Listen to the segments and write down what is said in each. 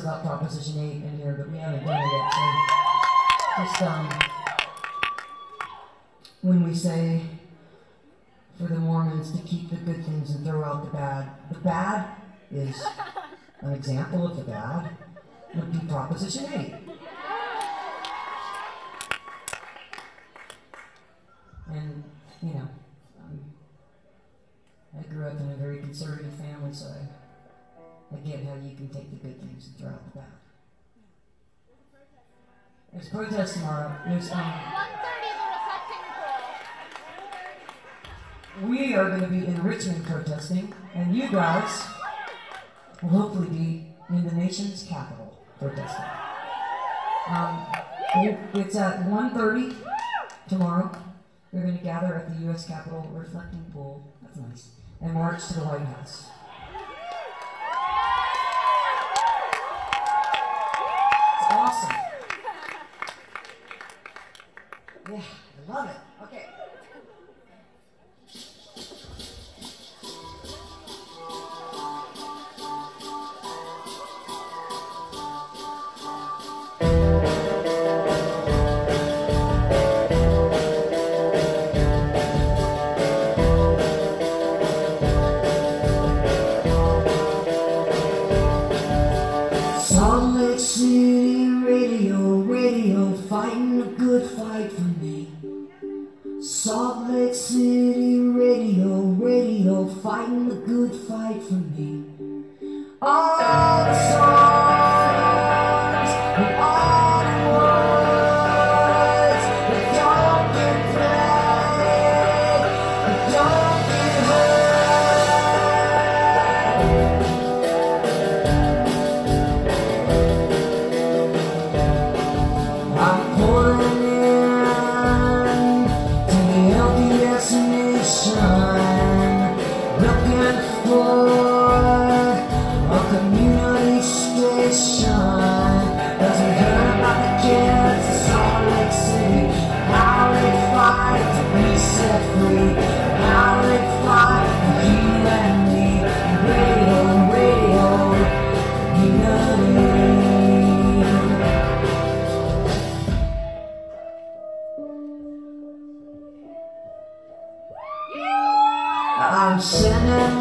about Proposition 8 in here, but we haven't done it yet. So just when we say for the Mormons to keep the good things and throw out the bad is an example of the bad would be Proposition 8. And, you know, I grew up in a very conservative family, so I get how you can take the good things and throw out the bad. There's protest tomorrow. There's 1:30, the reflecting pool. We are going to be in Richmond protesting, and you guys will hopefully be in the nation's capital protesting. It's at 1:30 tomorrow. We're going to gather at the U.S. Capitol reflecting pool. That's nice. And march to the White House. It's awesome. Yeah, I love it. Okay. Salt Lake City radio, fighting a good fight for me. Salt Lake City radio, fighting a good fight for me. All the songs and all the words that don't get played, that don't get heard. I'm pouring in to the empty destination, looking for a community station. Cause we heard about the kids in Salt Lake City, how they fight to be set free, how they fight for you and me. Radio, unity. I'm sending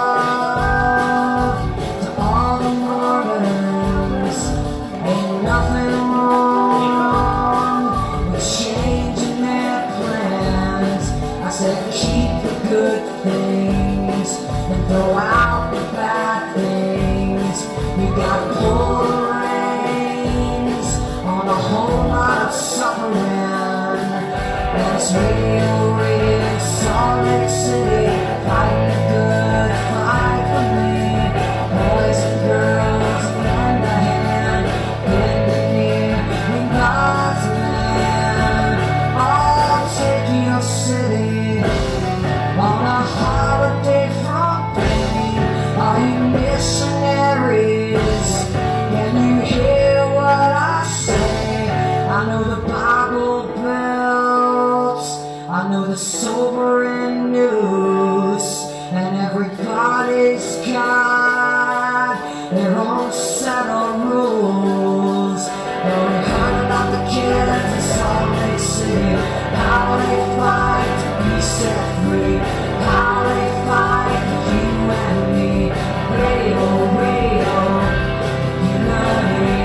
love to all the Mormons. Ain't nothing wrong with changing their plans. I said keep the good things and throw out the bad things. We got pull the reins on a whole lot of suffering. That's radio, Salt Lake City, fighting a good fight for me. Boys and girls, hand to hand, bend the knee, in God's land. I'll take your city on a holiday from pain. Are you missionaries? Can you hear what I say? I know the Bible belts, I know the sobering news, and everybody's got their own set of rules. And we heard about the kids in Salt Lake City, how they fight to be set free, how they fight for you and me. Radio, unity.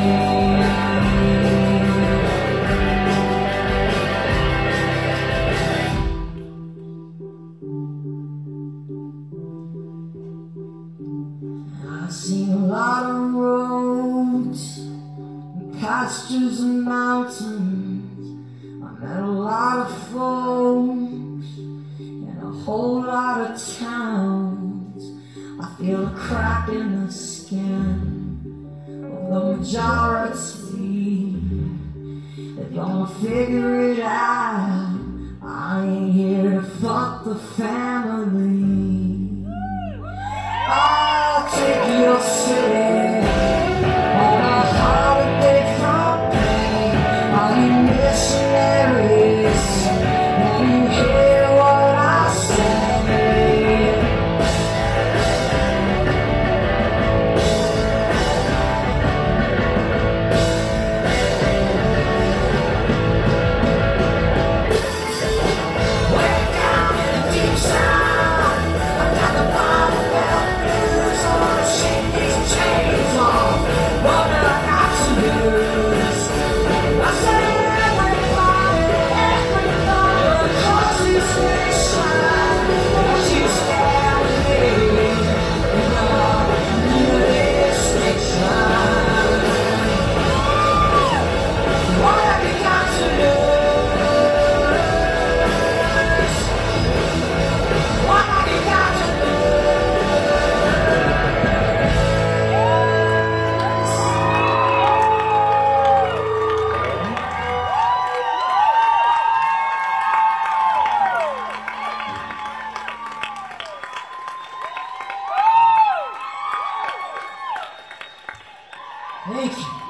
I've seen a lot of roads, and pastures and mountains. I met a lot of folks in a whole lot of towns. I feel a crack in the skin of the majority. They're gonna figure it out. I ain't here to fuck the family. I'll take your city on a holiday from pain. Are you missionaries? Can you hear what I say? Thank you.